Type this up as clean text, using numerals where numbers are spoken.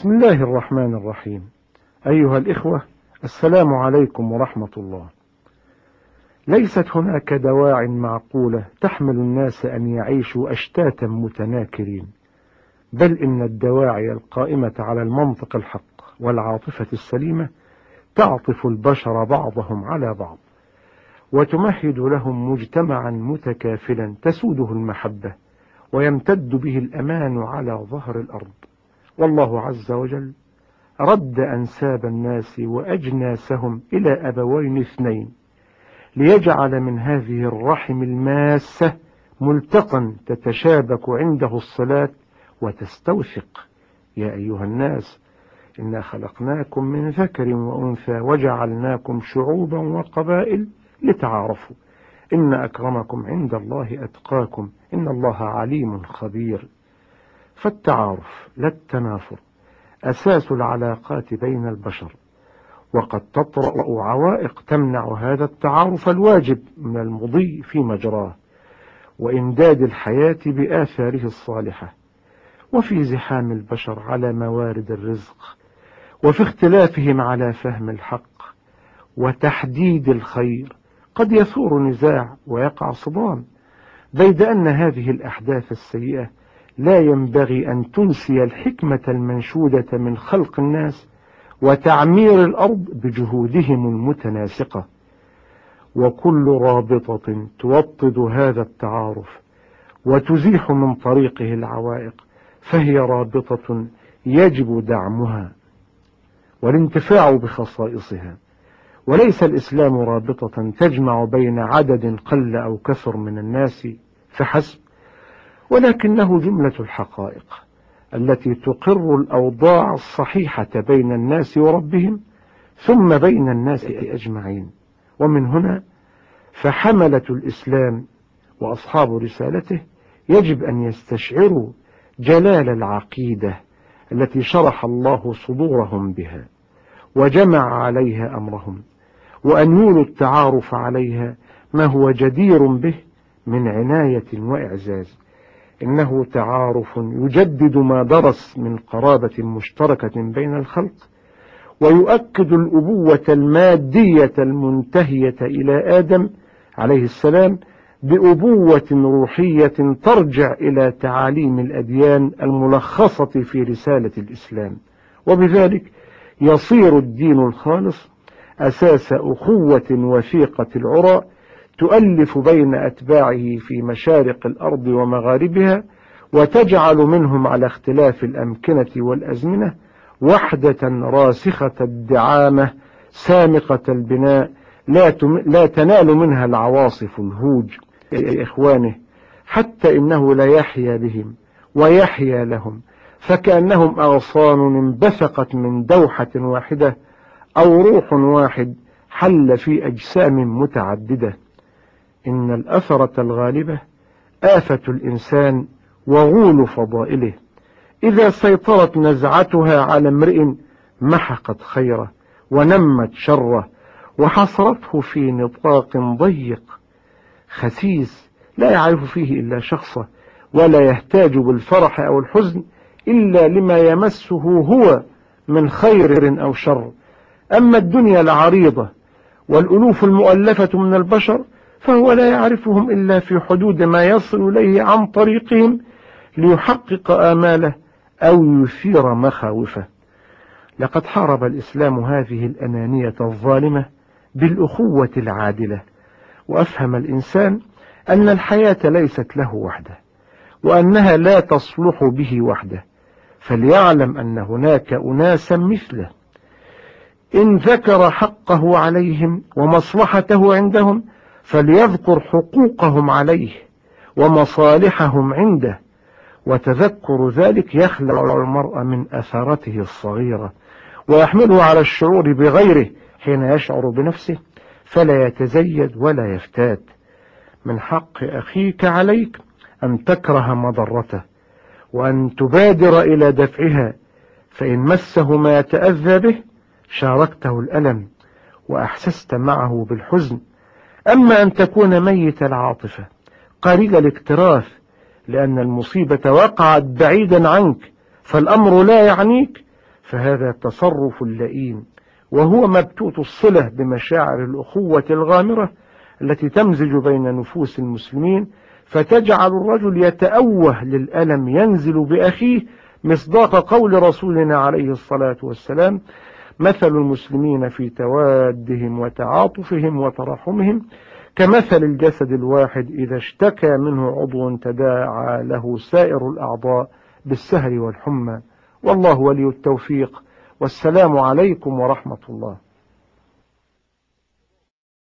بسم الله الرحمن الرحيم. أيها الإخوة، السلام عليكم ورحمة الله. ليست هناك دواع معقولة تحمل الناس أن يعيشوا أشتاتا متناكرين، بل إن الدواعي القائمة على المنطق الحق والعاطفة السليمة تعطف البشر بعضهم على بعض، وتمهد لهم مجتمعا متكافلا تسوده المحبة ويمتد به الأمان على ظهر الأرض. والله عز وجل رد أنساب الناس وأجناسهم إلى أبوين اثنين، ليجعل من هذه الرحم الماسة ملتقا تتشابك عنده الصلات وتستوثق. يا أيها الناس، إنا خلقناكم من ذكر وأنثى وجعلناكم شعوبا وقبائل لتعارفوا، إن أكرمكم عند الله أتقاكم، إن الله عليم خبير. فالتعارف لا التنافر أساس العلاقات بين البشر، وقد تطرأ عوائق تمنع هذا التعارف الواجب من المضي في مجراه وإمداد الحياة بآثاره الصالحة. وفي زحام البشر على موارد الرزق، وفي اختلافهم على فهم الحق وتحديد الخير، قد يثور نزاع ويقع صدام، بيد أن هذه الأحداث السيئة لا ينبغي أن تنسي الحكمة المنشودة من خلق الناس وتعمير الأرض بجهودهم المتناسقة. وكل رابطة توطد هذا التعارف وتزيح من طريقه العوائق فهي رابطة يجب دعمها والانتفاع بخصائصها. وليس الإسلام رابطة تجمع بين عدد قل أو كثر من الناس فحسب، ولكنه جملة الحقائق التي تقر الأوضاع الصحيحة بين الناس وربهم ثم بين الناس أجمعين. ومن هنا فحملة الإسلام وأصحاب رسالته يجب أن يستشعروا جلال العقيدة التي شرح الله صدورهم بها وجمع عليها أمرهم، وأن يولوا التعارف عليها ما هو جدير به من عناية وإعزاز. إنه تعارف يجدد ما درس من قرابة مشتركة بين الخلق، ويؤكد الأبوة المادية المنتهية إلى آدم عليه السلام بأبوة روحية ترجع إلى تعاليم الأديان الملخصة في رسالة الإسلام. وبذلك يصير الدين الخالص أساس أخوة وثيقة العرى تؤلف بين أتباعه في مشارق الأرض ومغاربها، وتجعل منهم على اختلاف الأمكنة والأزمنة وحدة راسخة الدعامة سامقة البناء لا تنال منها العواصف الهوج لإخوانه، حتى إنه لا يحيا بهم ويحيا لهم، فكأنهم أغصان انبثقت من دوحة واحدة أو روح واحد حل في أجسام متعددة. إن الأثرة الغالبة آفة الإنسان وغول فضائله، إذا سيطرت نزعتها على امرئ محقت خيره ونمت شره وحصرته في نطاق ضيق خسيس لا يعرف فيه إلا شخصه، ولا يحتاج بالفرح أو الحزن إلا لما يمسه هو من خير أو شر. أما الدنيا العريضة والألوف المؤلفة من البشر فهو لا يعرفهم إلا في حدود ما يصل إليه عن طريقهم ليحقق آماله أو يثير مخاوفه. لقد حارب الإسلام هذه الأنانية الظالمة بالأخوة العادلة، وأفهم الإنسان أن الحياة ليست له وحده، وأنها لا تصلح به وحده، فليعلم أن هناك أناسا مثله إن ذكر حقه عليهم ومصلحته عندهم فليذكر حقوقهم عليه ومصالحهم عنده. وتذكر ذلك يخلع المرء من أثارته الصغيرة ويحمله على الشعور بغيره حين يشعر بنفسه، فلا يتزيد ولا يفتات. من حق أخيك عليك أن تكره مضرته وأن تبادر إلى دفعها، فإن مسه ما يتأذى به شاركته الألم وأحسست معه بالحزن. أما أن تكون ميت العاطفة قليل الاكتراث لأن المصيبة وقعت بعيدا عنك فالأمر لا يعنيك، فهذا تصرف لئيم، وهو مبتوت الصلة بمشاعر الأخوة الغامرة التي تمزج بين نفوس المسلمين، فتجعل الرجل يتأوه للألم ينزل بأخيه، مصداق قول رسولنا عليه الصلاة والسلام: مثل المسلمين في توادهم وتعاطفهم وترحمهم كمثل الجسد الواحد إذا اشتكى منه عضو تداعى له سائر الأعضاء بالسهر والحمى. والله ولي التوفيق، والسلام عليكم ورحمة الله.